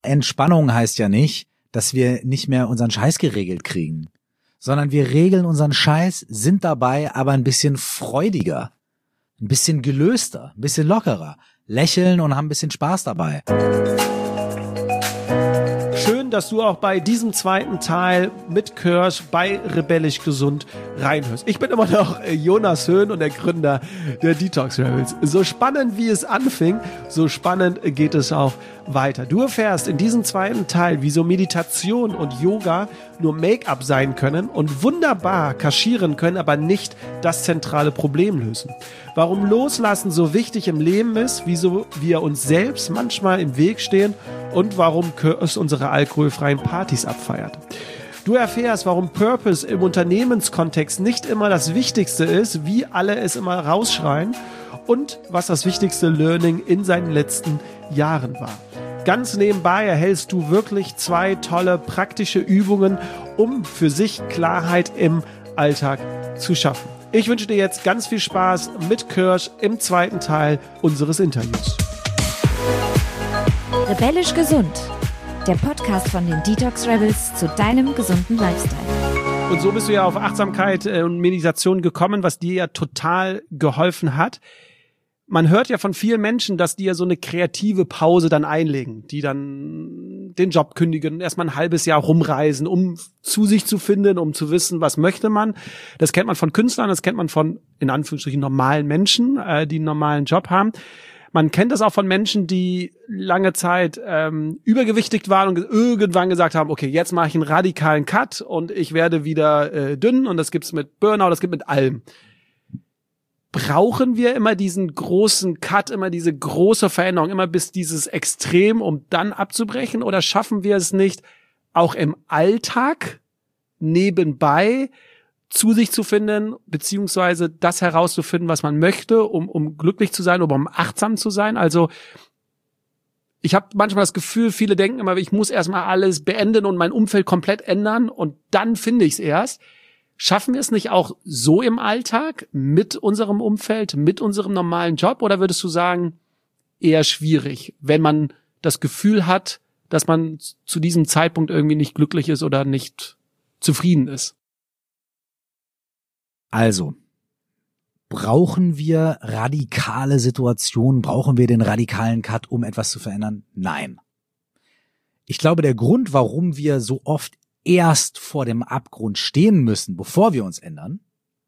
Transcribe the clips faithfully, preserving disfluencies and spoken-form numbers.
Entspannung heißt ja nicht, dass wir nicht mehr unseren Scheiß geregelt kriegen, sondern wir regeln unseren Scheiß, sind dabei aber ein bisschen freudiger, ein bisschen gelöster, ein bisschen lockerer, lächeln und haben ein bisschen Spaß dabei. Schön, dass du auch bei diesem zweiten Teil mit Kirsch bei Rebellisch Gesund reinhörst. Ich bin immer noch Jonas Höhn und der Gründer der Detox Rebels. So spannend wie es anfing, so spannend geht es auch weiter. Du erfährst in diesem zweiten Teil, wieso Meditation und Yoga nur Make-up sein können und wunderbar kaschieren können, aber nicht das zentrale Problem lösen. Warum Loslassen so wichtig im Leben ist, wieso wir uns selbst manchmal im Weg stehen und warum Kirsch unsere alkoholfreien Partys abfeiert. Du erfährst, warum Purpose im Unternehmenskontext nicht immer das Wichtigste ist, wie alle es immer rausschreien, und was das wichtigste Learning in seinen letzten Jahren war. Ganz nebenbei erhältst du wirklich zwei tolle praktische Übungen, um für sich Klarheit im Alltag zu schaffen. Ich wünsche dir jetzt ganz viel Spaß mit Kirsch im zweiten Teil unseres Interviews. Rebellisch Gesund, der Podcast von den Detox Rebels zu deinem gesunden Lifestyle. Und so bist du ja auf Achtsamkeit und Meditation gekommen, was dir ja total geholfen hat. Man hört ja von vielen Menschen, dass die ja so eine kreative Pause dann einlegen, die dann den Job kündigen, erstmal ein halbes Jahr rumreisen, um zu sich zu finden, um zu wissen, was möchte man. Das kennt man von Künstlern, das kennt man von, in Anführungsstrichen, normalen Menschen, äh, die einen normalen Job haben. Man kennt das auch von Menschen, die lange Zeit ähm, übergewichtig waren und irgendwann gesagt haben, okay, jetzt mache ich einen radikalen Cut und ich werde wieder äh, dünn, und das gibt's mit Burnout, das gibt mit allem. Brauchen wir immer diesen großen Cut, immer diese große Veränderung, immer bis dieses Extrem, um dann abzubrechen? Oder schaffen wir es nicht, auch im Alltag nebenbei zu sich zu finden, beziehungsweise das herauszufinden, was man möchte, um, um glücklich zu sein oder um achtsam zu sein? Also ich habe manchmal das Gefühl, viele denken immer, ich muss erstmal alles beenden und mein Umfeld komplett ändern und dann finde ich es erst. Schaffen wir es nicht auch so im Alltag mit unserem Umfeld, mit unserem normalen Job? Oder würdest du sagen, eher schwierig, wenn man das Gefühl hat, dass man zu diesem Zeitpunkt irgendwie nicht glücklich ist oder nicht zufrieden ist? Also, brauchen wir radikale Situationen? Brauchen wir den radikalen Cut, um etwas zu verändern? Nein. Ich glaube, der Grund, warum wir so oft erst vor dem Abgrund stehen müssen, bevor wir uns ändern,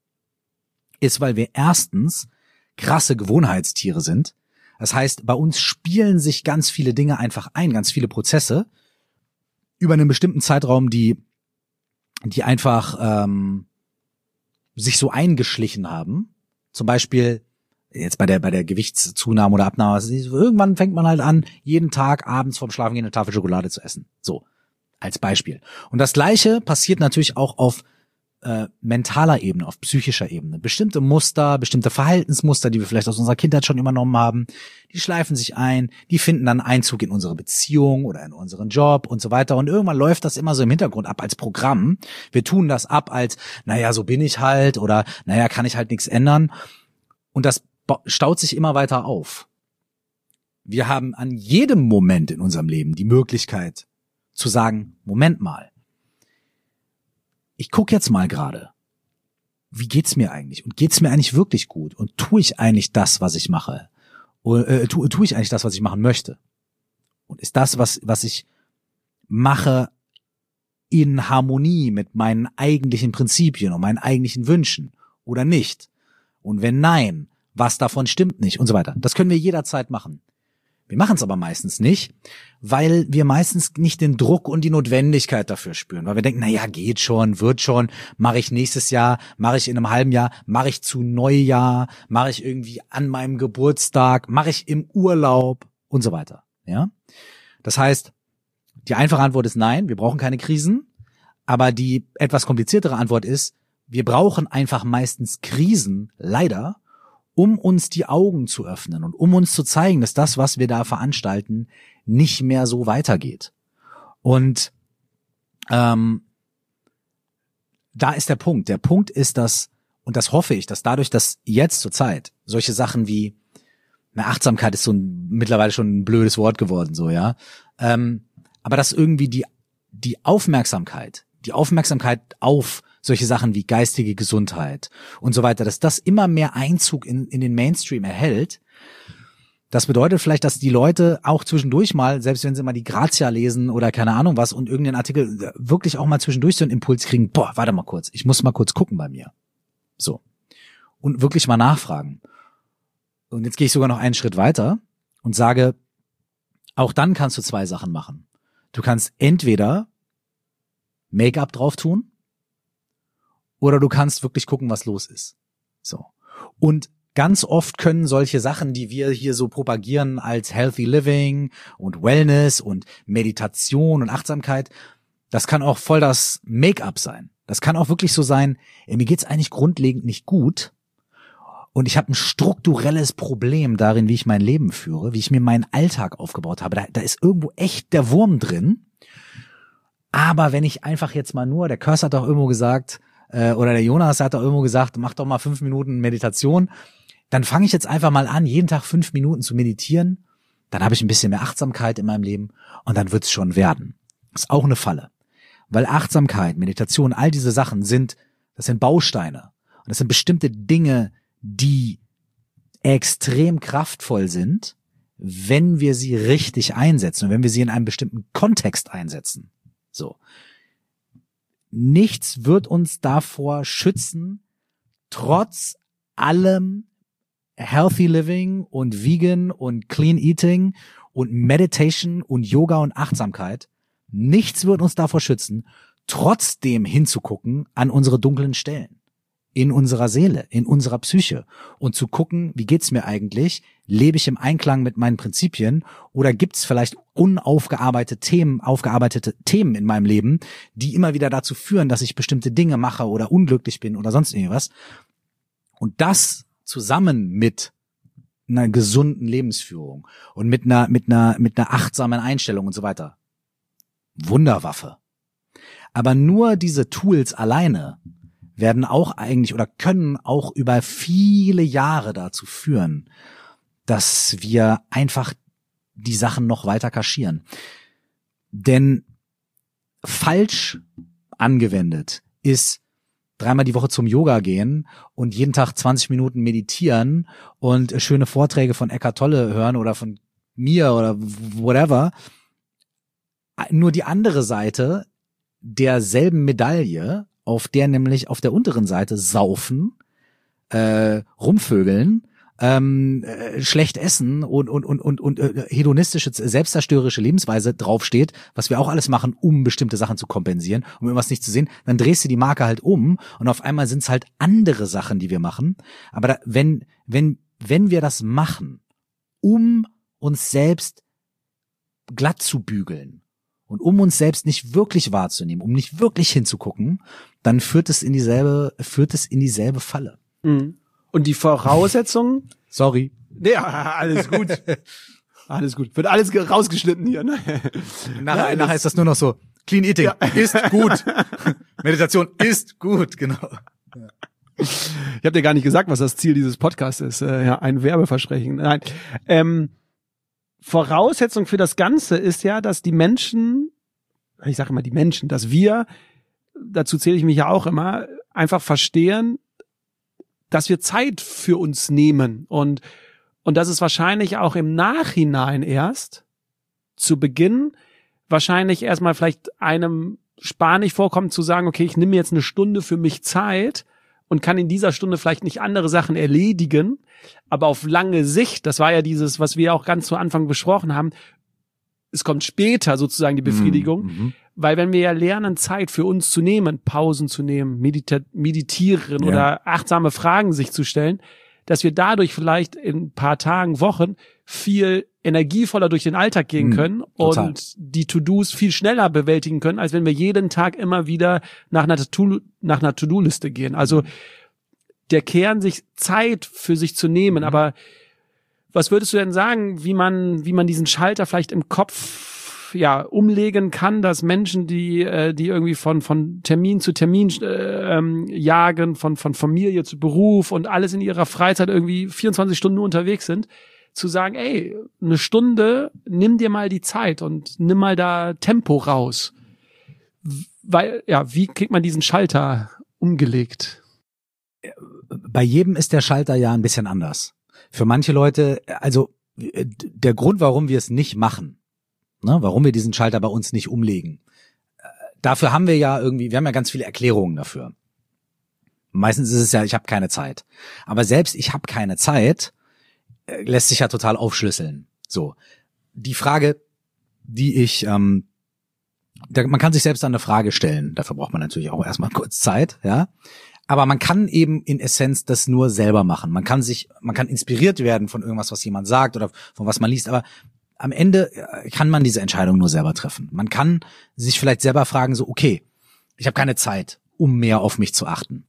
ist, weil wir erstens krasse Gewohnheitstiere sind. Das heißt, bei uns spielen sich ganz viele Dinge einfach ein, ganz viele Prozesse über einen bestimmten Zeitraum, die die einfach ähm, sich so eingeschlichen haben. Zum Beispiel jetzt bei der bei der Gewichtszunahme oder Abnahme. Also irgendwann fängt man halt an, jeden Tag abends vorm Schlafengehen eine Tafel Schokolade zu essen. So. Als Beispiel. Und das Gleiche passiert natürlich auch auf äh, mentaler Ebene, auf psychischer Ebene. Bestimmte Muster, bestimmte Verhaltensmuster, die wir vielleicht aus unserer Kindheit schon übernommen haben, die schleifen sich ein, die finden dann Einzug in unsere Beziehung oder in unseren Job und so weiter. Und irgendwann läuft das immer so im Hintergrund ab als Programm. Wir tun das ab als, naja, so bin ich halt, oder naja, kann ich halt nichts ändern. Und das staut sich immer weiter auf. Wir haben an jedem Moment in unserem Leben die Möglichkeit, zu sagen, Moment mal, ich gucke jetzt mal gerade, wie geht's mir eigentlich? Und geht's mir eigentlich wirklich gut? Und tue ich eigentlich das, was ich mache? Oder äh, tue, tue ich eigentlich das, was ich machen möchte? Und ist das, was was ich mache, in Harmonie mit meinen eigentlichen Prinzipien und meinen eigentlichen Wünschen oder nicht? Und wenn nein, was davon stimmt nicht? Und so weiter. Das können wir jederzeit machen. Wir machen es aber meistens nicht, weil wir meistens nicht den Druck und die Notwendigkeit dafür spüren, weil wir denken, na ja, geht schon, wird schon, mache ich nächstes Jahr, mache ich in einem halben Jahr, mache ich zu Neujahr, mache ich irgendwie an meinem Geburtstag, mache ich im Urlaub und so weiter. Ja, das heißt, die einfache Antwort ist nein, wir brauchen keine Krisen, aber die etwas kompliziertere Antwort ist, wir brauchen einfach meistens Krisen, leider, um uns die Augen zu öffnen und um uns zu zeigen, dass das, was wir da veranstalten, nicht mehr so weitergeht. Und ähm, da ist der Punkt. Der Punkt ist, dass, und das hoffe ich, dass dadurch, dass jetzt zur Zeit solche Sachen wie, na, Achtsamkeit ist so ein, mittlerweile schon ein blödes Wort geworden, so, ja, ähm, aber dass irgendwie die, die Aufmerksamkeit, die Aufmerksamkeit auf solche Sachen wie geistige Gesundheit und so weiter, dass das immer mehr Einzug in, in den Mainstream erhält. Das bedeutet vielleicht, dass die Leute auch zwischendurch mal, selbst wenn sie mal die Grazia lesen oder keine Ahnung was und irgendeinen Artikel, wirklich auch mal zwischendurch so einen Impuls kriegen, boah, warte mal kurz, ich muss mal kurz gucken bei mir. So. Und wirklich mal nachfragen. Und jetzt gehe ich sogar noch einen Schritt weiter und sage, auch dann kannst du zwei Sachen machen. Du kannst entweder Make-up drauf tun oder du kannst wirklich gucken, was los ist. So. Und ganz oft können solche Sachen, die wir hier so propagieren als Healthy Living und Wellness und Meditation und Achtsamkeit, das kann auch voll das Make-up sein. Das kann auch wirklich so sein, ey, mir geht's eigentlich grundlegend nicht gut und ich habe ein strukturelles Problem darin, wie ich mein Leben führe, wie ich mir meinen Alltag aufgebaut habe. Da, da ist irgendwo echt der Wurm drin. Aber wenn ich einfach jetzt mal nur, der Kurs hat doch irgendwo gesagt, äh, oder der Jonas hat doch irgendwo gesagt, mach doch mal fünf Minuten Meditation, dann fange ich jetzt einfach mal an, jeden Tag fünf Minuten zu meditieren. Dann habe ich ein bisschen mehr Achtsamkeit in meinem Leben und dann wird's schon werden. Das ist auch eine Falle. Weil Achtsamkeit, Meditation, all diese Sachen sind, das sind Bausteine. Und das sind bestimmte Dinge, die extrem kraftvoll sind, wenn wir sie richtig einsetzen und wenn wir sie in einem bestimmten Kontext einsetzen. So. Nichts wird uns davor schützen, trotz allem Healthy Living und Vegan und Clean Eating und Meditation und Yoga und Achtsamkeit. Nichts wird uns davor schützen, trotzdem hinzugucken an unsere dunklen Stellen. In unserer Seele, in unserer Psyche. Und zu gucken, wie geht's mir eigentlich? Lebe ich im Einklang mit meinen Prinzipien? Oder gibt's vielleicht unaufgearbeitete Themen, aufgearbeitete Themen in meinem Leben, die immer wieder dazu führen, dass ich bestimmte Dinge mache oder unglücklich bin oder sonst irgendwas? Und das zusammen mit einer gesunden Lebensführung und mit einer, mit einer, mit einer achtsamen Einstellung und so weiter. Wunderwaffe. Aber nur diese Tools alleine werden auch eigentlich oder können auch über viele Jahre dazu führen, dass wir einfach die Sachen noch weiter kaschieren. Denn falsch angewendet ist dreimal die Woche zum Yoga gehen und jeden Tag zwanzig Minuten meditieren und schöne Vorträge von Eckhart Tolle hören oder von mir oder whatever. Nur die andere Seite derselben Medaille, auf der nämlich auf der unteren Seite saufen, äh, rumvögeln, ähm, äh, schlecht essen und und und und und äh, hedonistische, selbstzerstörerische Lebensweise draufsteht, was wir auch alles machen, um bestimmte Sachen zu kompensieren, um irgendwas nicht zu sehen, dann drehst du die Marke halt um und auf einmal sind es halt andere Sachen, die wir machen. Aber da, wenn wenn wenn wir das machen, um uns selbst glatt zu bügeln und um uns selbst nicht wirklich wahrzunehmen, um nicht wirklich hinzugucken, dann führt es in dieselbe führt es in dieselbe Falle. Mhm. Und die Voraussetzungen? Sorry. Ja, alles gut. Alles gut. Wird alles rausgeschnitten hier, ne? Nachher, nachher ist das nur noch so, Clean Eating ja. ist gut. Meditation ist gut, genau. Ja. Ich habe dir gar nicht gesagt, was das Ziel dieses Podcasts ist. Äh, ja, ein Werbeversprechen. Nein. Ähm, Voraussetzung für das Ganze ist ja, dass die Menschen, ich sage immer die Menschen, dass wir, dazu zähle ich mich ja auch immer, einfach verstehen, dass wir Zeit für uns nehmen und und dass es wahrscheinlich auch im Nachhinein erst zu Beginn wahrscheinlich erstmal vielleicht einem spanisch vorkommt zu sagen, okay, ich nehme jetzt eine Stunde für mich Zeit und kann in dieser Stunde vielleicht nicht andere Sachen erledigen, aber auf lange Sicht, das war ja dieses, was wir auch ganz zu Anfang besprochen haben, es kommt später sozusagen die Befriedigung, mhm. weil wenn wir ja lernen, Zeit für uns zu nehmen, Pausen zu nehmen, medita- meditieren ja. oder achtsame Fragen sich zu stellen, dass wir dadurch vielleicht in ein paar Tagen, Wochen viel energievoller durch den Alltag gehen können mhm, und die To-Dos viel schneller bewältigen können, als wenn wir jeden Tag immer wieder nach einer To- nach einer To-Do-Liste gehen. Also der Kern, sich Zeit für sich zu nehmen. Mhm. Aber was würdest du denn sagen, wie man wie man diesen Schalter vielleicht im Kopf ja umlegen kann, dass Menschen, die äh, die irgendwie von von Termin zu Termin äh, ähm, jagen, von von Familie zu Beruf und alles in ihrer Freizeit irgendwie vierundzwanzig Stunden nur unterwegs sind, zu sagen, ey, eine Stunde, nimm dir mal die Zeit und nimm mal da Tempo raus. Weil, ja, wie kriegt man diesen Schalter umgelegt? Bei jedem ist der Schalter ja ein bisschen anders. Für manche Leute, also der Grund, warum wir es nicht machen, ne, warum wir diesen Schalter bei uns nicht umlegen, dafür haben wir ja irgendwie, wir haben ja ganz viele Erklärungen dafür. Meistens ist es ja, ich habe keine Zeit. Aber selbst ich habe keine Zeit, lässt sich ja total aufschlüsseln. So, die Frage, die ich, ähm, da, man kann sich selbst dann eine Frage stellen. Dafür braucht man natürlich auch erstmal kurz Zeit, ja. Aber man kann eben in Essenz das nur selber machen. Man kann sich, man kann inspiriert werden von irgendwas, was jemand sagt oder von was man liest. Aber am Ende kann man diese Entscheidung nur selber treffen. Man kann sich vielleicht selber fragen, so, okay, ich habe keine Zeit, um mehr auf mich zu achten.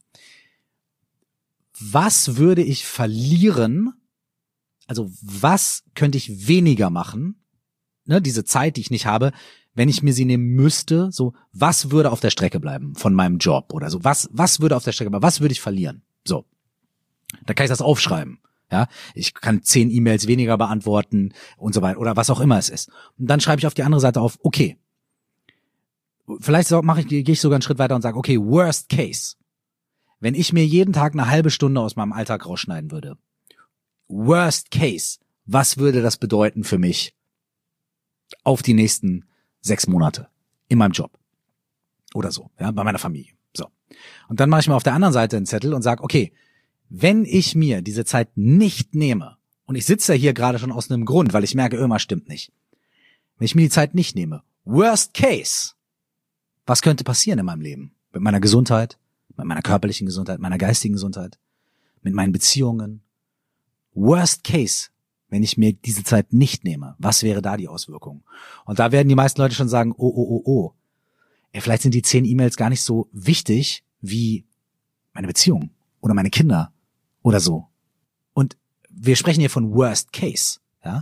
Was würde ich verlieren? Also was könnte ich weniger machen? Ne, diese Zeit, die ich nicht habe, wenn ich mir sie nehmen müsste, so, was würde auf der Strecke bleiben von meinem Job oder so? Was, was würde auf der Strecke bleiben? Was würde ich verlieren? So. Da kann ich das aufschreiben. Ja, ich kann zehn E-Mails weniger beantworten und so weiter oder was auch immer es ist. Und dann schreibe ich auf die andere Seite auf, okay. Vielleicht mache ich, gehe ich sogar einen Schritt weiter und sage, okay, worst case. Wenn ich mir jeden Tag eine halbe Stunde aus meinem Alltag rausschneiden würde. Worst case. Was würde das bedeuten für mich auf die nächsten sechs Monate in meinem Job? Oder so, ja, bei meiner Familie. So. Und dann mache ich mir auf der anderen Seite einen Zettel und sage, okay, wenn ich mir diese Zeit nicht nehme, und ich sitze ja hier gerade schon aus einem Grund, weil ich merke, irgendwas stimmt nicht. Wenn ich mir die Zeit nicht nehme, worst case, was könnte passieren in meinem Leben? Mit meiner Gesundheit, mit meiner körperlichen Gesundheit, meiner geistigen Gesundheit, mit meinen Beziehungen. Worst case, wenn ich mir diese Zeit nicht nehme, was wäre da die Auswirkung? Und da werden die meisten Leute schon sagen, oh, oh, oh, oh. Ey, vielleicht sind die zehn E-Mails gar nicht so wichtig wie meine Beziehung oder meine Kinder oder so. Und wir sprechen hier von Worst Case, ja.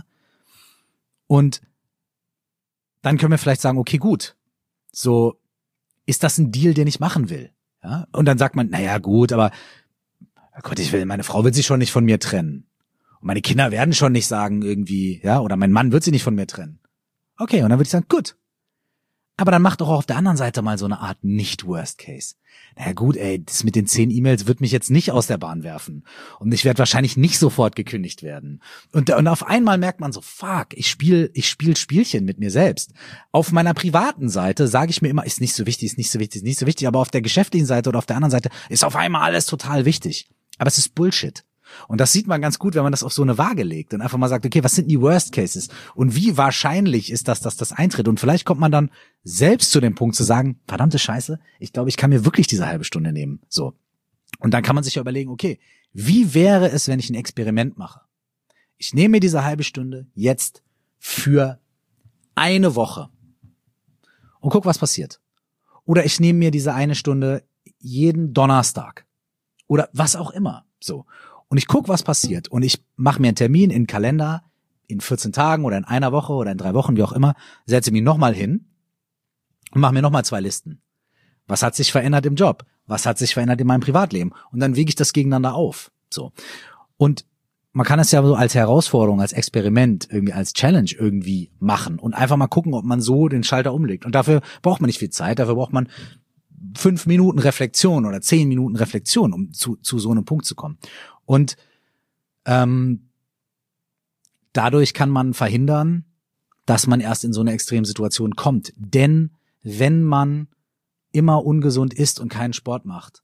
Und dann können wir vielleicht sagen, okay, gut, so ist das ein Deal, den ich machen will, ja. Und dann sagt man, naja, gut, aber Gott, ich will, meine Frau wird sich schon nicht von mir trennen. Und meine Kinder werden schon nicht sagen irgendwie, ja, oder mein Mann wird sie nicht von mir trennen. Okay, und dann würde ich sagen, gut. Aber dann mach doch auch auf der anderen Seite mal so eine Art Nicht-Worst Case. Naja gut, ey, das mit den zehn E-Mails wird mich jetzt nicht aus der Bahn werfen. Und ich werde wahrscheinlich nicht sofort gekündigt werden. Und, und auf einmal merkt man so, fuck, ich spiele ich spiel Spielchen mit mir selbst. Auf meiner privaten Seite sage ich mir immer, ist nicht so wichtig, ist nicht so wichtig, ist nicht so wichtig. Aber auf der geschäftlichen Seite oder auf der anderen Seite ist auf einmal alles total wichtig. Aber es ist Bullshit. Und das sieht man ganz gut, wenn man das auf so eine Waage legt und einfach mal sagt, okay, was sind die Worst Cases? Und wie wahrscheinlich ist das, dass das eintritt? Und vielleicht kommt man dann selbst zu dem Punkt zu sagen, verdammte Scheiße, ich glaube, ich kann mir wirklich diese halbe Stunde nehmen. So. Und dann kann man sich ja überlegen, okay, wie wäre es, wenn ich ein Experiment mache? Ich nehme mir diese halbe Stunde jetzt für eine Woche und guck, was passiert. Oder ich nehme mir diese eine Stunde jeden Donnerstag. Oder was auch immer. So. Und ich guck, was passiert. Und ich mache mir einen Termin in den Kalender in vierzehn Tagen oder in einer Woche oder in drei Wochen, wie auch immer, setze mich nochmal hin und mache mir nochmal zwei Listen. Was hat sich verändert im Job? Was hat sich verändert in meinem Privatleben? Und dann wiege ich das gegeneinander auf. So. Und man kann es ja so als Herausforderung, als Experiment, irgendwie als Challenge irgendwie machen und einfach mal gucken, ob man so den Schalter umlegt. Und dafür braucht man nicht viel Zeit, dafür braucht man fünf Minuten Reflexion oder zehn Minuten Reflexion, um zu, zu so einem Punkt zu kommen. Und ähm, dadurch kann man verhindern, dass man erst in so eine Extremsituation kommt. Denn wenn man immer ungesund isst und keinen Sport macht,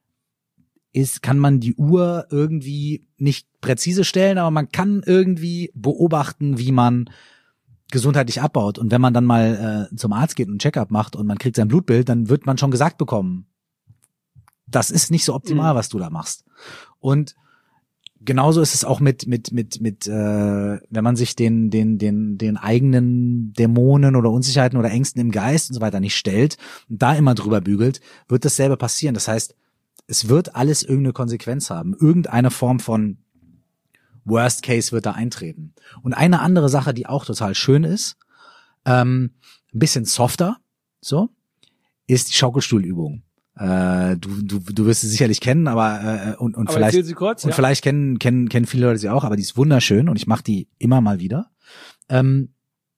ist, kann man die Uhr irgendwie nicht präzise stellen, aber man kann irgendwie beobachten, wie man gesundheitlich abbaut. Und wenn man dann mal äh, zum Arzt geht und ein Check-up macht und man kriegt sein Blutbild, dann wird man schon gesagt bekommen, das ist nicht so optimal, was du da machst. Und genauso ist es auch mit mit mit mit äh, wenn man sich den den den den eigenen Dämonen oder Unsicherheiten oder Ängsten im Geist und so weiter nicht stellt und da immer drüber bügelt, wird dasselbe passieren. Das heißt, es wird alles irgendeine Konsequenz haben, irgendeine Form von Worst Case wird da eintreten. Und eine andere Sache, die auch total schön ist, ähm, ein bisschen softer, so, ist die Schaukelstuhlübung. Äh, du, du, du wirst sie sicherlich kennen, aber äh, und, und aber vielleicht sie kurz, und ja. vielleicht kennen kennen kennen viele Leute sie auch, aber die ist wunderschön und ich mache die immer mal wieder. Ähm,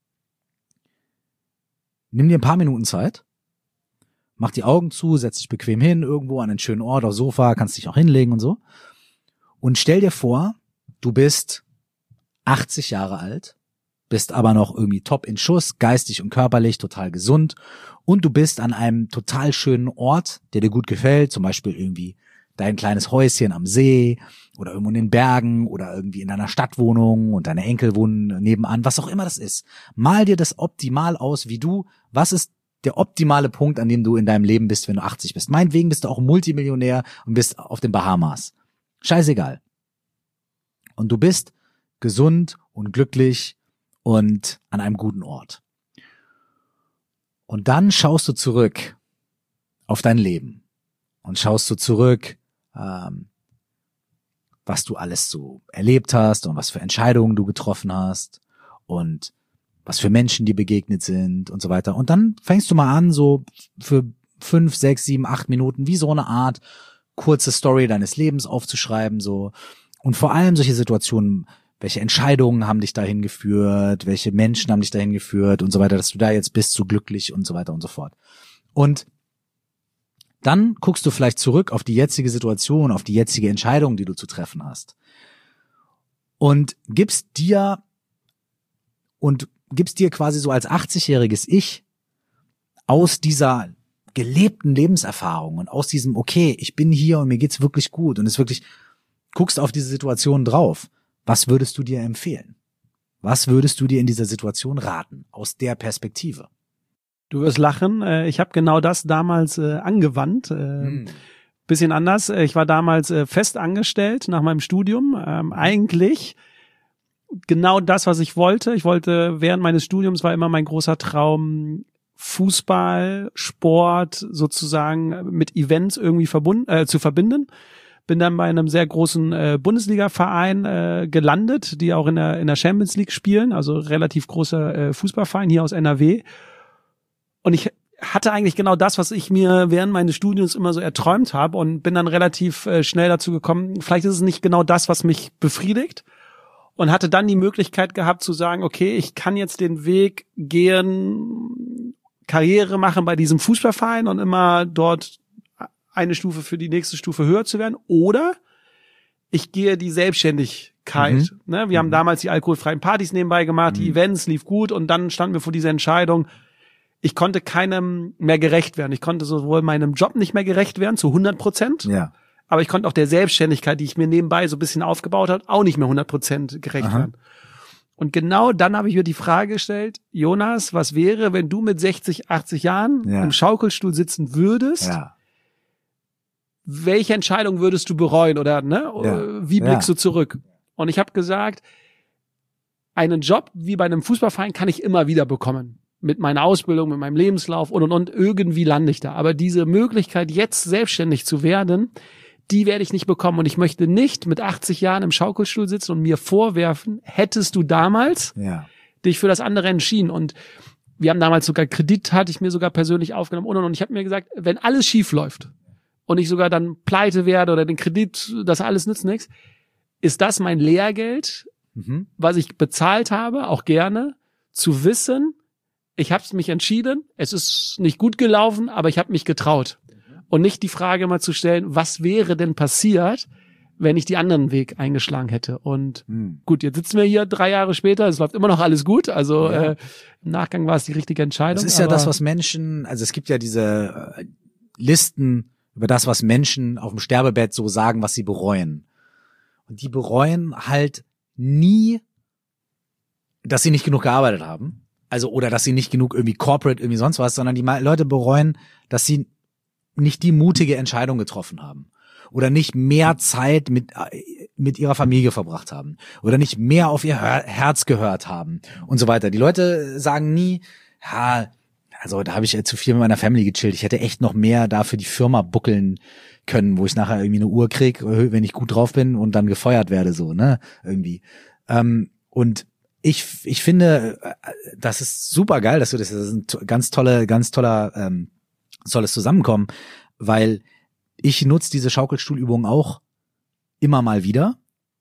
nimm dir ein paar Minuten Zeit, mach die Augen zu, setz dich bequem hin, irgendwo an einen schönen Ort, aufs Sofa, kannst dich auch hinlegen und so. Und stell dir vor, du bist achtzig Jahre alt, bist aber noch irgendwie top in Schuss, geistig und körperlich, total gesund und du bist an einem total schönen Ort, der dir gut gefällt, zum Beispiel irgendwie dein kleines Häuschen am See oder irgendwo in den Bergen oder irgendwie in deiner Stadtwohnung und deine Enkel wohnen nebenan, was auch immer das ist. Mal dir das optimal aus, wie du, was ist der optimale Punkt, an dem du in deinem Leben bist, wenn du achtzig bist. Meinetwegen bist du auch Multimillionär und bist auf den Bahamas. Scheißegal. Und du bist gesund und glücklich und an einem guten Ort. Und dann schaust du zurück auf dein Leben und schaust du zurück, ähm, was du alles so erlebt hast und was für Entscheidungen du getroffen hast und was für Menschen dir begegnet sind und so weiter. Und dann fängst du mal an, so für fünf, sechs, sieben, acht Minuten wie so eine Art kurze Story deines Lebens aufzuschreiben, so. Und vor allem solche Situationen, welche Entscheidungen haben dich dahin geführt, welche Menschen haben dich dahin geführt und so weiter, dass du da jetzt bist, so glücklich und so weiter und so fort. Und dann guckst du vielleicht zurück auf die jetzige Situation, auf die jetzige Entscheidung, die du zu treffen hast. Und gibst dir und gibst dir quasi so als achtzigjähriges Ich aus dieser gelebten Lebenserfahrung und aus diesem, okay, ich bin hier und mir geht's wirklich gut und es wirklich, guckst auf diese Situation drauf. Was würdest du dir empfehlen? Was würdest du dir in dieser Situation raten, aus der Perspektive? Du wirst lachen. Ich habe genau das damals äh, angewandt. Äh, hm. Bisschen anders. Ich war damals äh, fest angestellt nach meinem Studium. Ähm, eigentlich genau das, was ich wollte. Ich wollte, während meines Studiums war immer mein großer Traum, Fußball, Sport sozusagen mit Events irgendwie verbunden, äh, zu verbinden. Bin dann bei einem sehr großen äh, Bundesliga-Verein äh, gelandet, die auch in der in der Champions League spielen, also relativ großer äh, Fußballverein hier aus N R W. Und ich hatte eigentlich genau das, was ich mir während meines Studiums immer so erträumt habe und bin dann relativ äh, schnell dazu gekommen, vielleicht ist es nicht genau das, was mich befriedigt. Und hatte dann die Möglichkeit gehabt zu sagen, okay, ich kann jetzt den Weg gehen, Karriere machen bei diesem Fußballverein und immer dort eine Stufe für die nächste Stufe höher zu werden. Oder ich gehe die Selbstständigkeit. Mhm. Ne? Wir mhm. haben damals die alkoholfreien Partys nebenbei gemacht, mhm. die Events lief gut und dann standen wir vor dieser Entscheidung, ich konnte keinem mehr gerecht werden. Ich konnte sowohl meinem Job nicht mehr gerecht werden, zu hundert Prozent. Ja. Aber ich konnte auch der Selbstständigkeit, die ich mir nebenbei so ein bisschen aufgebaut habe, auch nicht mehr hundert Prozent gerecht Aha. werden. Und genau dann habe ich mir die Frage gestellt, Jonas, was wäre, wenn du mit sechzig, achtzig Jahren ja. im Schaukelstuhl sitzen würdest? Ja. Welche Entscheidung würdest du bereuen oder ne? Ja. Wie blickst ja. du zurück? Und ich habe gesagt, einen Job wie bei einem Fußballverein kann ich immer wieder bekommen. Mit meiner Ausbildung, mit meinem Lebenslauf und und und. Irgendwie lande ich da. Aber diese Möglichkeit, jetzt selbstständig zu werden, die werde ich nicht bekommen. Und ich möchte nicht mit achtzig Jahren im Schaukelstuhl sitzen und mir vorwerfen, hättest du damals ja. dich für das andere entschieden. Und wir haben damals sogar Kredit, hatte ich mir sogar persönlich aufgenommen. Und, und, und ich habe mir gesagt, wenn alles schief läuft und ich sogar dann pleite werde oder den Kredit, das alles nützt nichts, ist das mein Lehrgeld, mhm. was ich bezahlt habe, auch gerne, zu wissen, ich habe mich entschieden, es ist nicht gut gelaufen, aber ich habe mich getraut. Und nicht die Frage mal zu stellen, was wäre denn passiert, wenn ich die anderen Weg eingeschlagen hätte. Und hm. gut, jetzt sitzen wir hier drei Jahre später, es läuft immer noch alles gut. Also ja. äh, im Nachgang war es die richtige Entscheidung. Das ist ja das, was Menschen, also es gibt ja diese äh, Listen über das, was Menschen auf dem Sterbebett so sagen, was sie bereuen. Und die bereuen halt nie, dass sie nicht genug gearbeitet haben. Also, oder dass sie nicht genug irgendwie corporate, irgendwie sonst was, sondern die Leute bereuen, dass sie nicht die mutige Entscheidung getroffen haben oder nicht mehr Zeit mit mit ihrer Familie verbracht haben oder nicht mehr auf ihr Herz gehört haben und so weiter. Die Leute sagen nie, ja, also da habe ich zu viel mit meiner Family gechillt. Ich hätte echt noch mehr da für die Firma buckeln können, wo ich nachher irgendwie eine Uhr krieg, wenn ich gut drauf bin und dann gefeuert werde, so, ne, irgendwie. Ähm, und ich ich finde, das ist super geil, dass du das, das ist ein ganz tolle, ganz toller ähm, tolles Zusammenkommen. weil ich nutze diese Schaukelstuhlübung auch immer mal wieder.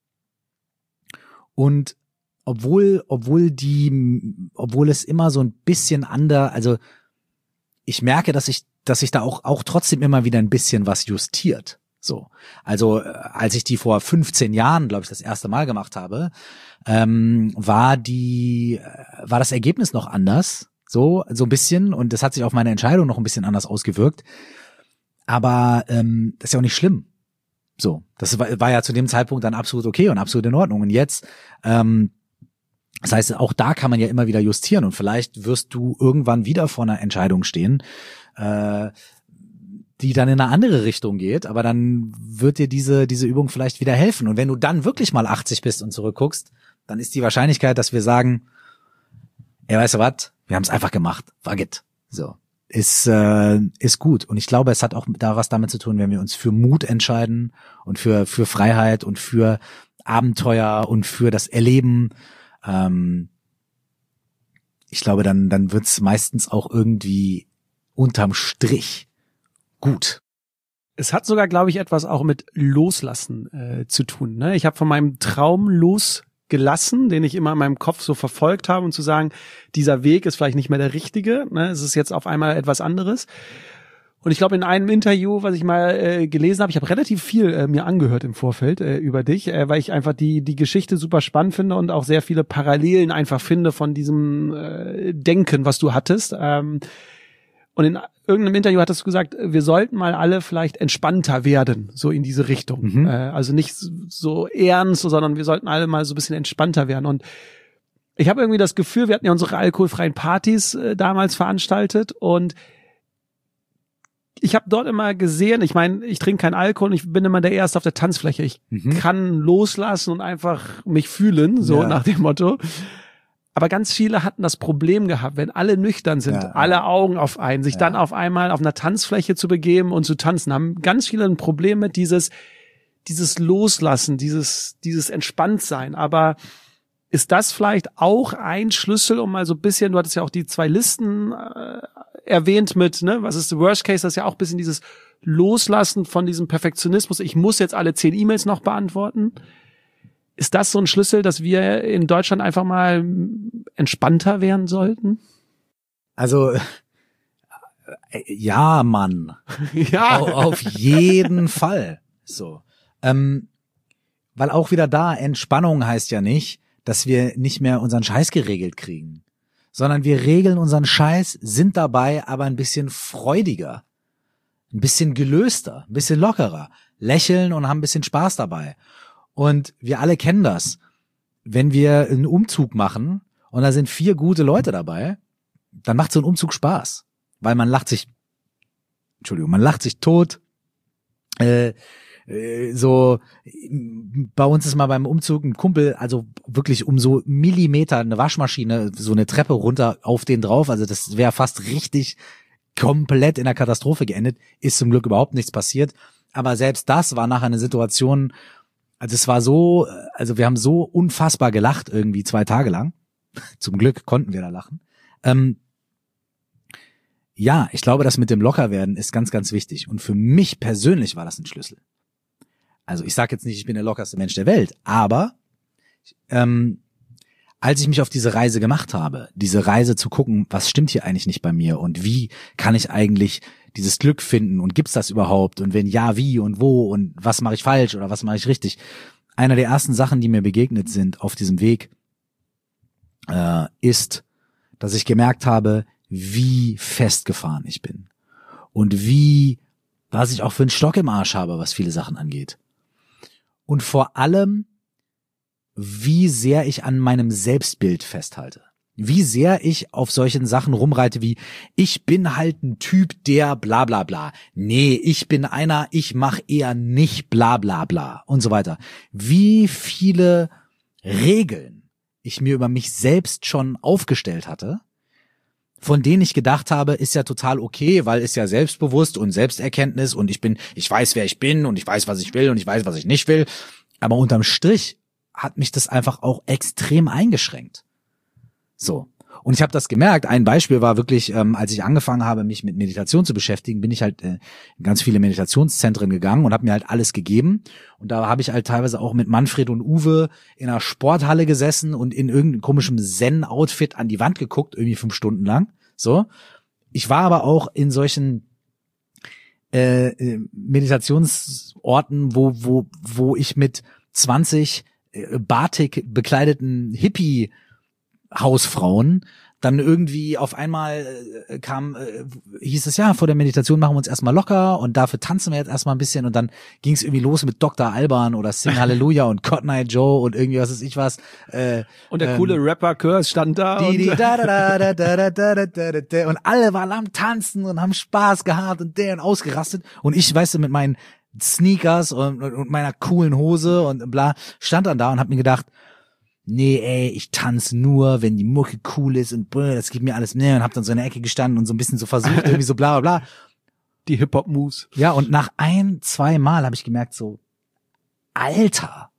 Und obwohl, obwohl die, obwohl es immer so ein bisschen ander, also ich merke, dass ich, dass ich da auch, auch trotzdem immer wieder ein bisschen was justiert. So. Also, als ich die vor fünfzehn Jahren, glaube ich, das erste Mal gemacht habe, ähm, war die, war das Ergebnis noch anders. So, so ein bisschen. Und das hat sich auf meine Entscheidung noch ein bisschen anders ausgewirkt. Aber, ähm, das ist ja auch nicht schlimm. So. Das war, war ja zu dem Zeitpunkt dann absolut okay und absolut in Ordnung. Und jetzt, ähm, das heißt, auch da kann man ja immer wieder justieren und vielleicht wirst du irgendwann wieder vor einer Entscheidung stehen, äh, die dann in eine andere Richtung geht, aber dann wird dir diese diese Übung vielleicht wieder helfen. Und wenn du dann wirklich mal achtzig bist und zurückguckst, dann ist die Wahrscheinlichkeit, dass wir sagen, ey, weißt du was, wir haben es einfach gemacht, fuck it. So, ist äh, ist gut. Und ich glaube, es hat auch da was damit zu tun, wenn wir uns für Mut entscheiden und für für Freiheit und für Abenteuer und für das Erleben. Ähm, ich glaube, dann dann wird's meistens auch irgendwie unterm Strich gut. Es hat sogar, glaube ich, etwas auch mit Loslassen äh, zu tun. Ne? Ich habe von meinem Traum losgelassen, den ich immer in meinem Kopf so verfolgt habe, und zu sagen, dieser Weg ist vielleicht nicht mehr der richtige. Ne? Es ist jetzt auf einmal etwas anderes. Und ich glaube, in einem Interview, was ich mal äh, gelesen habe, ich habe relativ viel äh, mir angehört im Vorfeld äh, über dich, äh, weil ich einfach die die Geschichte super spannend finde und auch sehr viele Parallelen einfach finde von diesem äh, Denken, was du hattest. Ähm, und in irgendeinem Interview hattest du gesagt, wir sollten mal alle vielleicht entspannter werden, so in diese Richtung. Mhm. Äh, also nicht so ernst, sondern wir sollten alle mal so ein bisschen entspannter werden. Und ich habe irgendwie das Gefühl, wir hatten ja unsere alkoholfreien Partys äh, damals veranstaltet und ich habe dort immer gesehen, ich meine, ich trinke keinen Alkohol und ich bin immer der Erste auf der Tanzfläche. Ich mhm. kann loslassen und einfach mich fühlen, so ja. nach dem Motto. Aber ganz viele hatten das Problem gehabt, wenn alle nüchtern sind, ja, alle Augen auf einen, sich ja. dann auf einmal auf einer Tanzfläche zu begeben und zu tanzen, haben ganz viele ein Problem mit dieses, dieses Loslassen, dieses, dieses Entspanntsein. Aber ist das vielleicht auch ein Schlüssel, um mal so ein bisschen, du hattest ja auch die zwei Listen äh, erwähnt mit, ne, was ist the worst case, das ist ja auch ein bisschen dieses Loslassen von diesem Perfektionismus, ich muss jetzt alle zehn E-Mails noch beantworten. Ist das so ein Schlüssel, dass wir in Deutschland einfach mal entspannter werden sollten? Also, äh, ja, Mann. ja. Au, auf jeden Fall. So. Ähm, weil auch wieder da, Entspannung heißt ja nicht, dass wir nicht mehr unseren Scheiß geregelt kriegen, sondern wir regeln unseren Scheiß, sind dabei aber ein bisschen freudiger, ein bisschen gelöster, ein bisschen lockerer, lächeln und haben ein bisschen Spaß dabei. Und wir alle kennen das. Wenn wir einen Umzug machen und da sind vier gute Leute dabei, dann macht so ein Umzug Spaß, weil man lacht sich, Entschuldigung, man lacht sich tot, äh, so, bei uns ist mal beim Umzug ein Kumpel, also wirklich um so Millimeter eine Waschmaschine, so eine Treppe runter auf den drauf, also das wäre fast richtig komplett in der Katastrophe geendet, ist zum Glück überhaupt nichts passiert, aber selbst das war nachher eine Situation, also es war so, also wir haben so unfassbar gelacht irgendwie zwei Tage lang, zum Glück konnten wir da lachen. Ähm, ja, ich glaube, das mit dem Lockerwerden ist ganz, ganz wichtig und für mich persönlich war das ein Schlüssel. Also ich sage jetzt nicht, ich bin der lockerste Mensch der Welt, aber ähm, als ich mich auf diese Reise gemacht habe, diese Reise zu gucken, was stimmt hier eigentlich nicht bei mir und wie kann ich eigentlich dieses Glück finden und gibt's das überhaupt und wenn ja, wie und wo und was mache ich falsch oder was mache ich richtig. Einer der ersten Sachen, die mir begegnet sind auf diesem Weg, äh, ist, dass ich gemerkt habe, wie festgefahren ich bin und wie, was ich auch für einen Stock im Arsch habe, was viele Sachen angeht. Und vor allem, wie sehr ich an meinem Selbstbild festhalte. Wie sehr ich auf solchen Sachen rumreite wie, ich bin halt ein Typ, der bla bla bla. Nee, ich bin einer, ich mach eher nicht bla bla bla und so weiter. Wie viele Regeln ich mir über mich selbst schon aufgestellt hatte, von denen ich gedacht habe, ist ja total okay, weil ist ja selbstbewusst und Selbsterkenntnis und ich bin, ich weiß, wer ich bin und ich weiß, was ich will und ich weiß, was ich nicht will. Aber unterm Strich hat mich das einfach auch extrem eingeschränkt. So. Und ich habe das gemerkt. Ein Beispiel war wirklich, ähm, als ich angefangen habe, mich mit Meditation zu beschäftigen, bin ich halt äh, in ganz viele Meditationszentren gegangen und habe mir halt alles gegeben. Und da habe ich halt teilweise auch mit Manfred und Uwe in einer Sporthalle gesessen und in irgendeinem komischen Zen-Outfit an die Wand geguckt, irgendwie fünf Stunden lang. So. Ich war aber auch in solchen äh, Meditationsorten, wo wo wo ich mit zwanzig äh, Batik bekleideten Hippie Hausfrauen dann irgendwie auf einmal äh, kam, äh, hieß es ja, vor der Meditation machen wir uns erstmal locker und dafür tanzen wir jetzt erstmal ein bisschen und dann ging es irgendwie los mit Doktor Alban oder Sing Hallelujah und Cotton Eye Joe und irgendwie was weiß ich was. Äh, und der ähm, coole Rapper Curse stand da. Die, und, die, da, da, da, da, da, da, da, da, da, und alle waren am Tanzen und haben Spaß gehabt und der und ausgerastet und ich, weißt du, mit meinen Sneakers und, und, und meiner coolen Hose und bla, stand dann da und hab mir gedacht, nee, ey, ich tanze nur, wenn die Mucke cool ist und brr, das gibt mir alles mehr und hab dann so in der Ecke gestanden und so ein bisschen so versucht, irgendwie so bla bla bla. Die Hip-Hop-Moves. Ja, und nach ein, zwei Mal habe ich gemerkt so, Alter,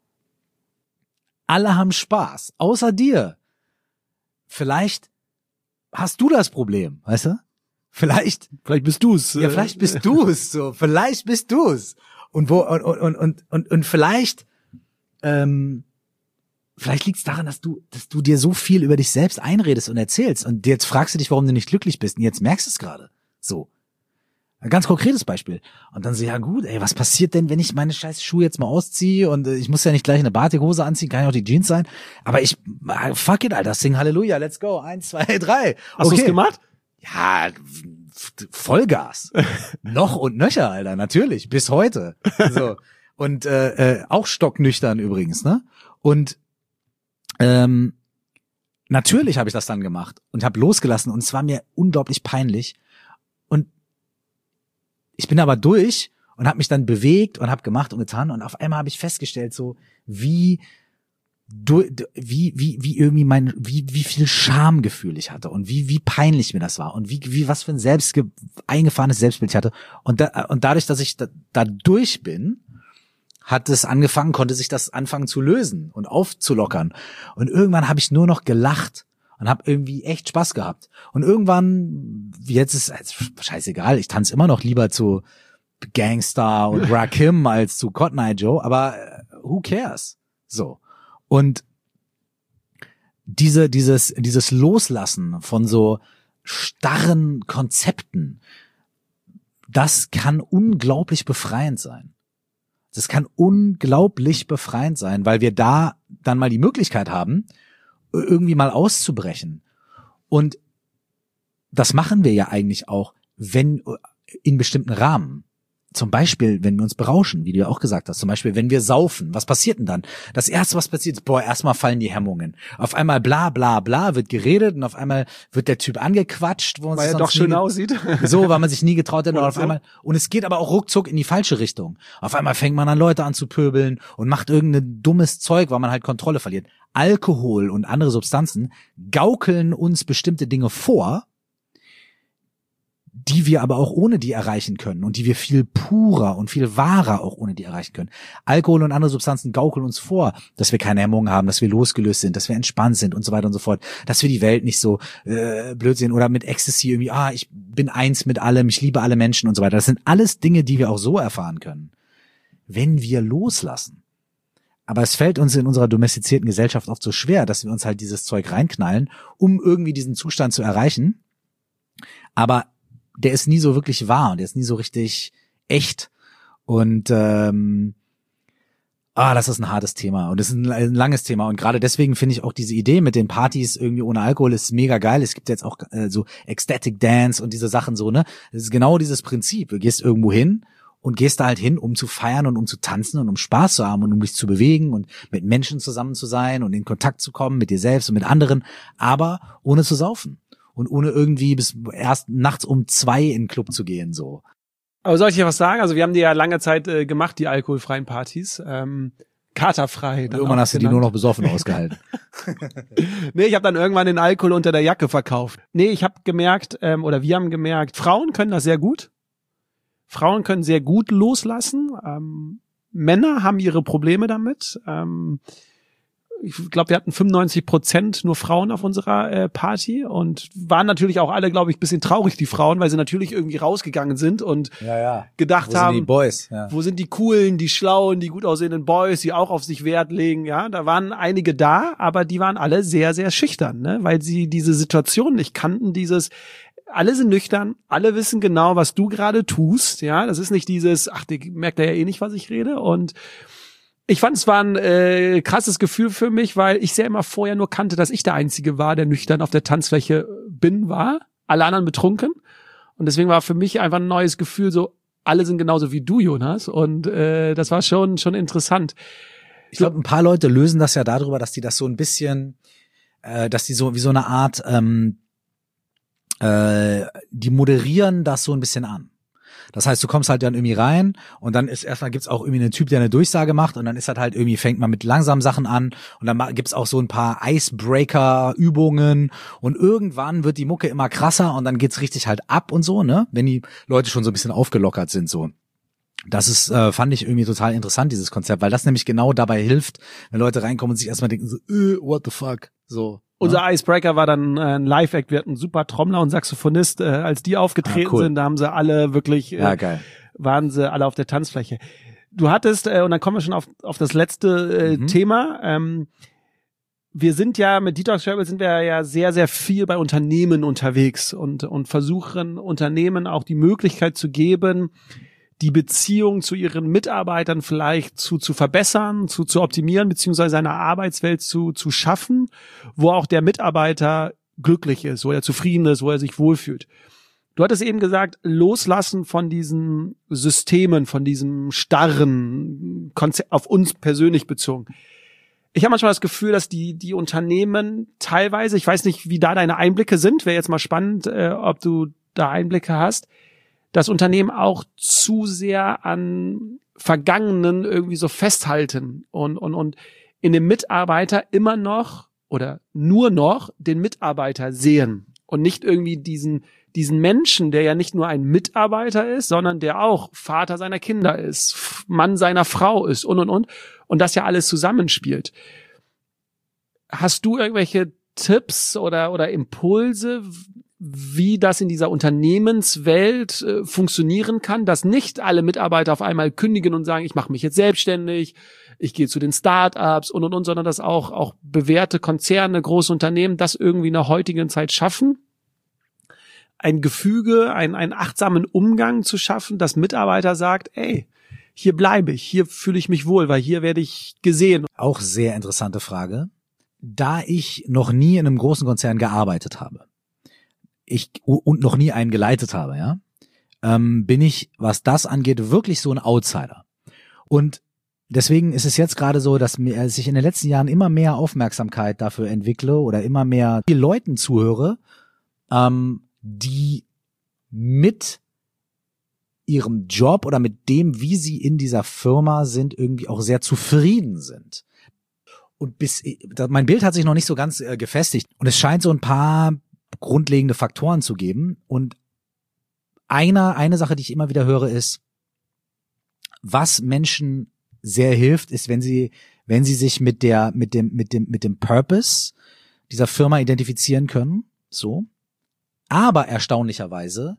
alle haben Spaß, außer dir. Vielleicht hast du das Problem, weißt du? Vielleicht, vielleicht bist du's. Ja, vielleicht bist du's, so, vielleicht bist du's. Und wo, und, und, und, und, und vielleicht, ähm, Vielleicht liegt es daran, dass du, dass du dir so viel über dich selbst einredest und erzählst. Und jetzt fragst du dich, warum du nicht glücklich bist. Und jetzt merkst du es gerade. So. Ein ganz konkretes Beispiel. Und dann so, ja gut, ey, was passiert denn, wenn ich meine scheiß Schuhe jetzt mal ausziehe? Und äh, ich muss ja nicht gleich eine Batikhose anziehen, kann ja auch die Jeans sein. Aber ich, fuck it, Alter, sing Halleluja, let's go. Eins, zwei, drei. Hast okay. du's gemacht? Ja, Vollgas. Noch und nöcher, Alter, natürlich. Bis heute. So. Und äh, äh, auch stocknüchtern übrigens, ne? Und Ähm, natürlich habe ich das dann gemacht und habe losgelassen und es war mir unglaublich peinlich und ich bin aber durch und habe mich dann bewegt und habe gemacht und getan und auf einmal habe ich festgestellt so wie du, wie wie wie irgendwie mein wie wie viel Schamgefühl ich hatte und wie wie peinlich mir das war und wie wie was für ein selbst eingefahrenes Selbstbild ich hatte und da, und dadurch, dass ich da, da durch bin, hat es angefangen, konnte sich das anfangen zu lösen und aufzulockern. Und irgendwann habe ich nur noch gelacht und habe irgendwie echt Spaß gehabt. Und irgendwann, jetzt ist es scheißegal, ich tanze immer noch lieber zu Gangstar und Rakim als zu Cotton Eye Joe, aber who cares? So. Und diese, dieses, dieses Loslassen von so starren Konzepten, das kann unglaublich befreiend sein. Das kann unglaublich befreiend sein, weil wir da dann mal die Möglichkeit haben, irgendwie mal auszubrechen. Und das machen wir ja eigentlich auch, wenn in bestimmten Rahmen. Zum Beispiel, wenn wir uns berauschen, wie du ja auch gesagt hast. Zum Beispiel, wenn wir saufen. Was passiert denn dann? Das Erste, was passiert, ist, boah, erstmal fallen die Hemmungen. Auf einmal bla bla bla wird geredet und auf einmal wird der Typ angequatscht, wo man weil er doch schön aussieht. So, weil man sich nie getraut hat. Und, auf so. einmal, und es geht aber auch ruckzuck in die falsche Richtung. Auf einmal fängt man an, Leute an zu pöbeln und macht irgendein dummes Zeug, weil man halt Kontrolle verliert. Alkohol und andere Substanzen gaukeln uns bestimmte Dinge vor, die wir aber auch ohne die erreichen können und die wir viel purer und viel wahrer auch ohne die erreichen können. Alkohol und andere Substanzen gaukeln uns vor, dass wir keine Hemmungen haben, dass wir losgelöst sind, dass wir entspannt sind und so weiter und so fort, dass wir die Welt nicht so äh, blöd sehen oder mit Ecstasy irgendwie, ah, ich bin eins mit allem, ich liebe alle Menschen und so weiter. Das sind alles Dinge, die wir auch so erfahren können, wenn wir loslassen. Aber es fällt uns in unserer domestizierten Gesellschaft oft so schwer, dass wir uns halt dieses Zeug reinknallen, um irgendwie diesen Zustand zu erreichen. Aber der ist nie so wirklich wahr und der ist nie so richtig echt. Und ähm, ah, das ist ein hartes Thema und das ist ein, ein langes Thema. Und gerade deswegen finde ich auch diese Idee mit den Partys irgendwie ohne Alkohol ist mega geil. Es gibt jetzt auch äh, so Ecstatic Dance und diese Sachen so, ne? Das ist genau dieses Prinzip. Du gehst irgendwo hin und gehst da halt hin, um zu feiern und um zu tanzen und um Spaß zu haben und um dich zu bewegen und mit Menschen zusammen zu sein und in Kontakt zu kommen mit dir selbst und mit anderen, aber ohne zu saufen. Und ohne irgendwie bis erst nachts um zwei in den Club zu gehen, so. Aber soll ich dir was sagen? Also wir haben die ja lange Zeit äh, gemacht, die alkoholfreien Partys. Ähm, katerfrei. Dann irgendwann hast du die nur noch besoffen ausgehalten. Nee, ich habe dann irgendwann den Alkohol unter der Jacke verkauft. Nee, ich habe gemerkt, ähm, oder wir haben gemerkt, Frauen können das sehr gut. Frauen können sehr gut loslassen. Ähm, Männer haben ihre Probleme damit. Ähm, ich glaube, wir hatten fünfundneunzig Prozent nur Frauen auf unserer äh, Party und waren natürlich auch alle, glaube ich, ein bisschen traurig, die Frauen, weil sie natürlich irgendwie rausgegangen sind und ja, ja. gedacht wo haben, sind die Boys? Ja. Wo sind die coolen, die schlauen, die gut aussehenden Boys, die auch auf sich Wert legen, ja? Da waren einige da, aber die waren alle sehr, sehr schüchtern, ne? Weil sie diese Situation nicht kannten, dieses, alle sind nüchtern, alle wissen genau, was du gerade tust, ja? Das ist nicht dieses, ach, der merkt ja eh nicht, was ich rede und ich fand, es war ein äh, krasses Gefühl für mich, weil ich sehr immer vorher nur kannte, dass ich der Einzige war, der nüchtern auf der Tanzfläche bin, war. Alle anderen betrunken. Und deswegen war für mich einfach ein neues Gefühl, so alle sind genauso wie du, Jonas. Und äh, das war schon schon interessant. Ich glaube, ein paar Leute lösen das ja darüber, dass die das so ein bisschen, äh, dass die so wie so eine Art, ähm, äh, die moderieren das so ein bisschen an. Das heißt, du kommst halt dann irgendwie rein und dann ist erstmal gibt's auch irgendwie einen Typ, der eine Durchsage macht und dann ist halt halt irgendwie, fängt man mit langsamen Sachen an und dann gibt's auch so ein paar Icebreaker-Übungen und irgendwann wird die Mucke immer krasser und dann geht's richtig halt ab und so, ne? Wenn die Leute schon so ein bisschen aufgelockert sind, so. Das ist, äh, fand ich irgendwie total interessant, dieses Konzept, weil das nämlich genau dabei hilft, wenn Leute reinkommen und sich erstmal denken so, äh, what the fuck, so. Unser Icebreaker war dann äh, ein Live-Act. Wir hatten einen super Trommler und Saxophonist. Äh, als die aufgetreten ah, cool. sind, da haben sie alle wirklich, äh, ja, geil. waren sie alle auf der Tanzfläche. Du hattest, äh, und dann kommen wir schon auf, auf das letzte äh, mhm. Thema. Ähm, wir sind ja, mit Detox Rebels sind wir ja sehr, sehr viel bei Unternehmen unterwegs und, und versuchen Unternehmen auch die Möglichkeit zu geben, die Beziehung zu ihren Mitarbeitern vielleicht zu zu verbessern, zu zu optimieren, beziehungsweise eine Arbeitswelt zu zu schaffen, wo auch der Mitarbeiter glücklich ist, wo er zufrieden ist, wo er sich wohlfühlt. Du hattest eben gesagt, loslassen von diesen Systemen, von diesem starren Konzept auf uns persönlich bezogen. Ich habe manchmal das Gefühl, dass die die Unternehmen teilweise, ich weiß nicht, wie da deine Einblicke sind, wäre jetzt mal spannend, äh, ob du da Einblicke hast, das Unternehmen auch zu sehr an Vergangenen irgendwie so festhalten und, und, und in dem Mitarbeiter immer noch oder nur noch den Mitarbeiter sehen und nicht irgendwie diesen, diesen Menschen, der ja nicht nur ein Mitarbeiter ist, sondern der auch Vater seiner Kinder ist, Mann seiner Frau ist und, und, und, und das ja alles zusammenspielt. Hast du irgendwelche Tipps oder, oder Impulse, wie das in dieser Unternehmenswelt äh, funktionieren kann, dass nicht alle Mitarbeiter auf einmal kündigen und sagen, ich mache mich jetzt selbstständig, ich gehe zu den Start-ups und und und, sondern dass auch auch bewährte Konzerne, große Unternehmen das irgendwie in der heutigen Zeit schaffen, ein Gefüge, ein, einen achtsamen Umgang zu schaffen, dass Mitarbeiter sagt, ey, hier bleibe ich, hier fühle ich mich wohl, weil hier werde ich gesehen. Auch sehr interessante Frage. Da ich noch nie in einem großen Konzern gearbeitet habe, ich und noch nie einen geleitet habe, ja, ähm, bin ich, was das angeht, wirklich so ein Outsider. Und deswegen ist es jetzt gerade so, dass mir, dass ich in den letzten Jahren immer mehr Aufmerksamkeit dafür entwickle oder immer mehr die Leuten zuhöre, ähm, die mit ihrem Job oder mit dem, wie sie in dieser Firma sind, irgendwie auch sehr zufrieden sind. Und bis mein Bild hat sich noch nicht so ganz äh, gefestigt. Und es scheint so ein paar grundlegende Faktoren zu geben. Und einer, eine Sache, die ich immer wieder höre, ist, was Menschen sehr hilft, ist, wenn sie, wenn sie sich mit der, mit dem, mit dem, mit dem Purpose dieser Firma identifizieren können. So. Aber erstaunlicherweise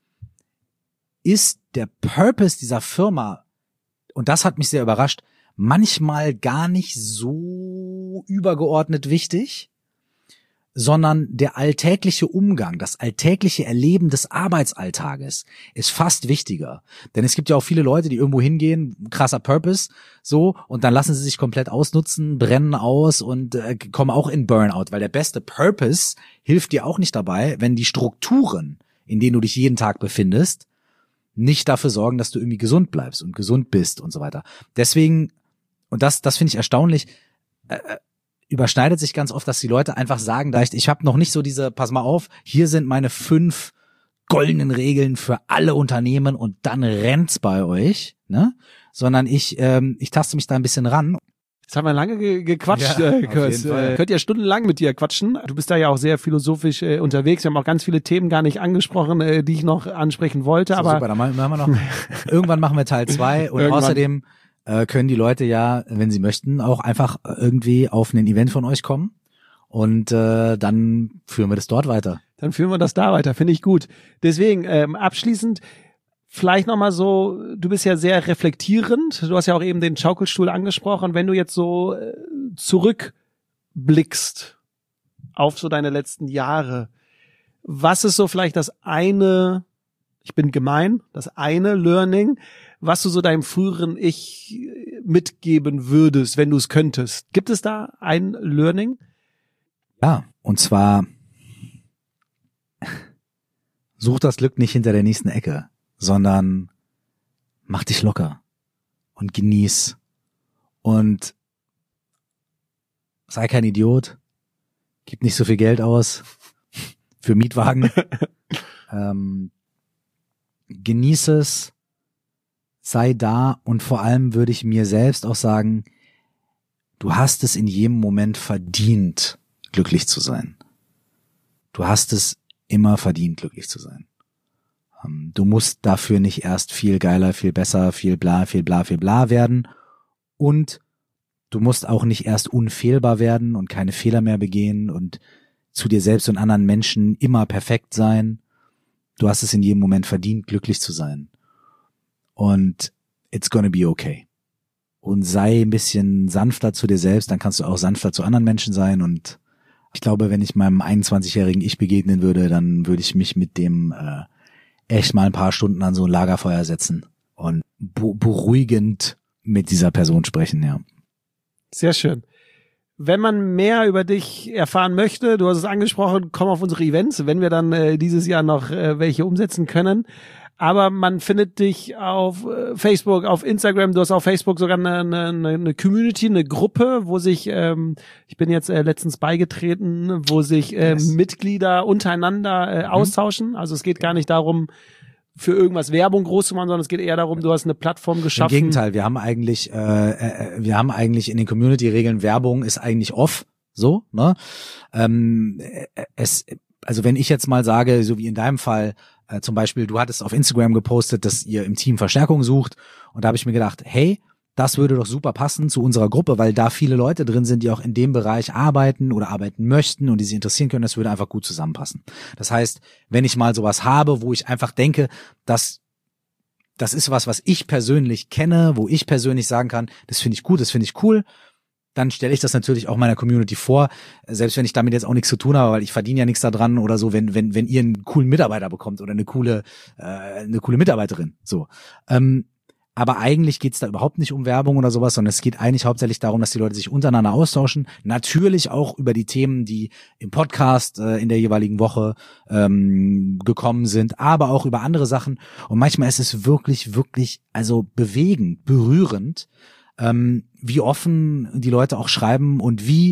ist der Purpose dieser Firma, und das hat mich sehr überrascht, manchmal gar nicht so übergeordnet wichtig, sondern der alltägliche Umgang, das alltägliche Erleben des Arbeitsalltages ist fast wichtiger. Denn es gibt ja auch viele Leute, die irgendwo hingehen, krasser Purpose, so, und dann lassen sie sich komplett ausnutzen, brennen aus und äh, kommen auch in Burnout, weil der beste Purpose hilft dir auch nicht dabei, wenn die Strukturen, in denen du dich jeden Tag befindest, nicht dafür sorgen, dass du irgendwie gesund bleibst und gesund bist und so weiter. Deswegen, und das, das finde ich erstaunlich, äh, überschneidet sich ganz oft, dass die Leute einfach sagen, da ich, ich habe noch nicht so diese, pass mal auf, hier sind meine fünf goldenen Regeln für alle Unternehmen und dann rennt's bei euch, ne? Sondern ich, ähm, ich taste mich da ein bisschen ran. Jetzt haben wir lange ge- gequatscht, ja, äh, Kurs. Äh, könnt ihr stundenlang mit dir quatschen. Du bist da ja auch sehr philosophisch äh, unterwegs. Wir haben auch ganz viele Themen gar nicht angesprochen, äh, die ich noch ansprechen wollte. So, aber super, dann machen wir noch. Irgendwann machen wir Teil zwei und Irgendwann. außerdem äh, können die Leute ja, wenn sie möchten, auch einfach irgendwie auf ein Event von euch kommen und äh, dann führen wir das dort weiter. Dann führen wir das da weiter, finde ich gut. Deswegen ähm, abschließend vielleicht nochmal so, du bist ja sehr reflektierend, du hast ja auch eben den Schaukelstuhl angesprochen, wenn du jetzt so äh, zurückblickst auf so deine letzten Jahre, was ist so vielleicht das eine, ich bin gemein, das eine Learning, was du so deinem früheren Ich mitgeben würdest, wenn du es könntest? Gibt es da ein Learning? Ja, und zwar such das Glück nicht hinter der nächsten Ecke, sondern mach dich locker und genieß und sei kein Idiot, gib nicht so viel Geld aus für Mietwagen, ähm, genieß es, sei da und vor allem würde ich mir selbst auch sagen, du hast es in jedem Moment verdient, glücklich zu sein. Du hast es immer verdient, glücklich zu sein. Du musst dafür nicht erst viel geiler, viel besser, viel bla, viel bla, viel bla werden und du musst auch nicht erst unfehlbar werden und keine Fehler mehr begehen und zu dir selbst und anderen Menschen immer perfekt sein. Du hast es in jedem Moment verdient, glücklich zu sein. Und it's gonna be okay. Und sei ein bisschen sanfter zu dir selbst, dann kannst du auch sanfter zu anderen Menschen sein. Und ich glaube, wenn ich meinem einundzwanzigjährigen Ich begegnen würde, dann würde ich mich mit dem äh, echt mal ein paar Stunden an so ein Lagerfeuer setzen und bu- beruhigend mit dieser Person sprechen, ja. Sehr schön. Wenn man mehr über dich erfahren möchte, du hast es angesprochen, komm auf unsere Events, wenn wir dann äh, dieses Jahr noch äh, welche umsetzen können. Aber man findet dich auf äh, Facebook, auf Instagram, du hast auf Facebook sogar eine, eine, eine Community, eine Gruppe, wo sich, ähm, ich bin jetzt äh, letztens beigetreten, wo sich äh, yes. Mitglieder untereinander äh, mhm. austauschen. Also es geht gar nicht darum, für irgendwas Werbung groß zu machen, sondern es geht eher darum, du hast eine Plattform geschaffen. Im Gegenteil, wir haben eigentlich, äh, äh, wir haben eigentlich in den Community-Regeln, Werbung ist eigentlich off, so, ne? Ähm, es, also wenn ich jetzt mal sage, so wie in deinem Fall, äh, zum Beispiel, du hattest auf Instagram gepostet, dass ihr im Team Verstärkung sucht, und da habe ich mir gedacht, hey, das würde doch super passen zu unserer Gruppe, weil da viele Leute drin sind, die auch in dem Bereich arbeiten oder arbeiten möchten und die sich interessieren können. Das würde einfach gut zusammenpassen. Das heißt, wenn ich mal sowas habe, wo ich einfach denke, dass das ist was, was ich persönlich kenne, wo ich persönlich sagen kann, das finde ich gut, das finde ich cool, dann stelle ich das natürlich auch meiner Community vor, selbst wenn ich damit jetzt auch nichts zu tun habe, weil ich verdiene ja nichts daran oder so, wenn wenn wenn ihr einen coolen Mitarbeiter bekommt oder eine coole äh, eine coole Mitarbeiterin. So. Ähm, Aber eigentlich geht's da überhaupt nicht um Werbung oder sowas, sondern es geht eigentlich hauptsächlich darum, dass die Leute sich untereinander austauschen. Natürlich auch über die Themen, die im Podcast äh, in der jeweiligen Woche ähm, gekommen sind, aber auch über andere Sachen. Und manchmal ist es wirklich, wirklich, also bewegend, berührend, ähm, wie offen die Leute auch schreiben und wie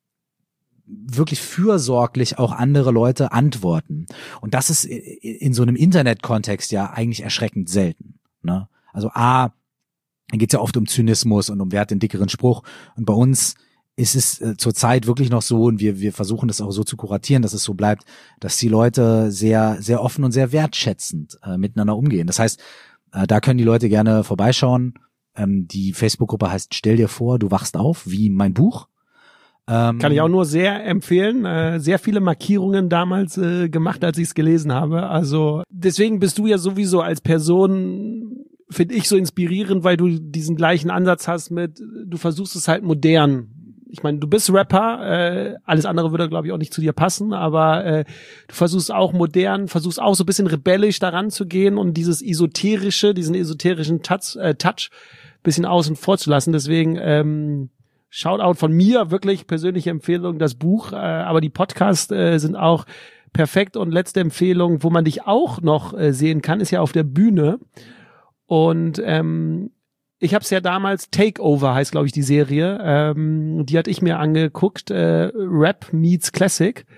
wirklich fürsorglich auch andere Leute antworten. Und das ist in so einem Internet-Kontext ja eigentlich erschreckend selten, ne? Also A, da geht's ja oft um Zynismus und um wer hat den dickeren Spruch. Und bei uns ist es äh, zurzeit wirklich noch so, und wir wir versuchen das auch so zu kuratieren, dass es so bleibt, dass die Leute sehr sehr offen und sehr wertschätzend äh, miteinander umgehen. Das heißt, äh, da können die Leute gerne vorbeischauen. Ähm, die Facebook-Gruppe heißt Stell dir vor, du wachst auf, wie mein Buch. Ähm, Kann ich auch nur sehr empfehlen. Äh, sehr viele Markierungen damals äh, gemacht, als ich es gelesen habe. Also deswegen bist du ja sowieso als Person, finde ich, so inspirierend, weil du diesen gleichen Ansatz hast mit, du versuchst es halt modern. Ich meine, du bist Rapper, äh, alles andere würde, glaube ich, auch nicht zu dir passen, aber äh, du versuchst auch modern, versuchst auch so ein bisschen rebellisch daran zu gehen und dieses esoterische, diesen esoterischen Touch, äh, Touch bisschen außen vor zu lassen. Deswegen ähm, Shoutout von mir, wirklich persönliche Empfehlung, das Buch, äh, aber die Podcasts äh, sind auch perfekt. Und letzte Empfehlung, wo man dich auch noch äh, sehen kann, ist ja auf der Bühne. Und ähm, ich habe es ja damals, Takeover heißt, glaube ich, die Serie, ähm, die hatte ich mir angeguckt, äh, Rap meets Classic.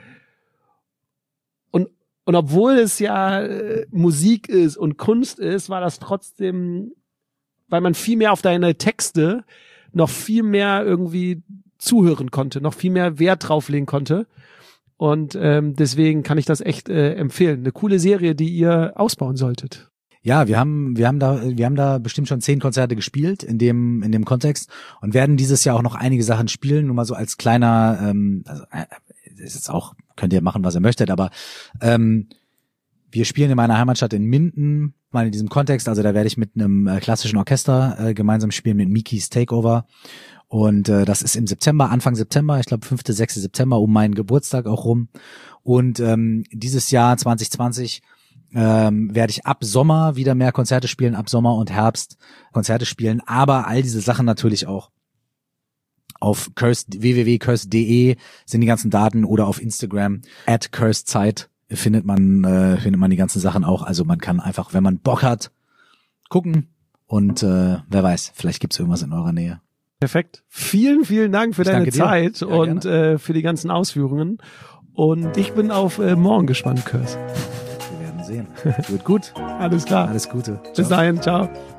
Und und obwohl es ja äh, Musik ist und Kunst ist, war das trotzdem, weil man viel mehr auf deine Texte noch viel mehr irgendwie zuhören konnte, noch viel mehr Wert drauflegen konnte. Und ähm, deswegen kann ich das echt äh, empfehlen. Eine coole Serie, die ihr ausbauen solltet. Ja, wir haben, wir haben da, wir haben da bestimmt schon zehn Konzerte gespielt in dem, in dem Kontext und werden dieses Jahr auch noch einige Sachen spielen. Nur mal so als kleiner, ähm, also äh, ist jetzt auch, könnt ihr machen, was ihr möchtet, aber ähm, wir spielen in meiner Heimatstadt in Minden, mal in diesem Kontext. Also da werde ich mit einem äh, klassischen Orchester äh, gemeinsam spielen mit Mikis Takeover. Und äh, das ist im September, Anfang September, ich glaube fünfter, sechster September, um meinen Geburtstag auch rum. Und ähm, dieses Jahr zwanzig zwanzig ähm, werde ich ab Sommer wieder mehr Konzerte spielen, ab Sommer und Herbst Konzerte spielen. Aber all diese Sachen natürlich auch auf cursed, w w w punkt cursed punkt d e sind die ganzen Daten oder auf Instagram at cursedzeit findet man äh, findet man die ganzen Sachen auch. Also man kann einfach, wenn man Bock hat, gucken und äh, wer weiß, vielleicht gibt's irgendwas in eurer Nähe. Perfekt. Vielen, vielen Dank für Ich deine danke dir. Zeit Ja, und äh, für die ganzen Ausführungen. Und ich bin auf äh, morgen gespannt, Kurs. Wir werden sehen. Wird gut. Alles klar. Alles Gute. Bis Ciao. dahin. Ciao.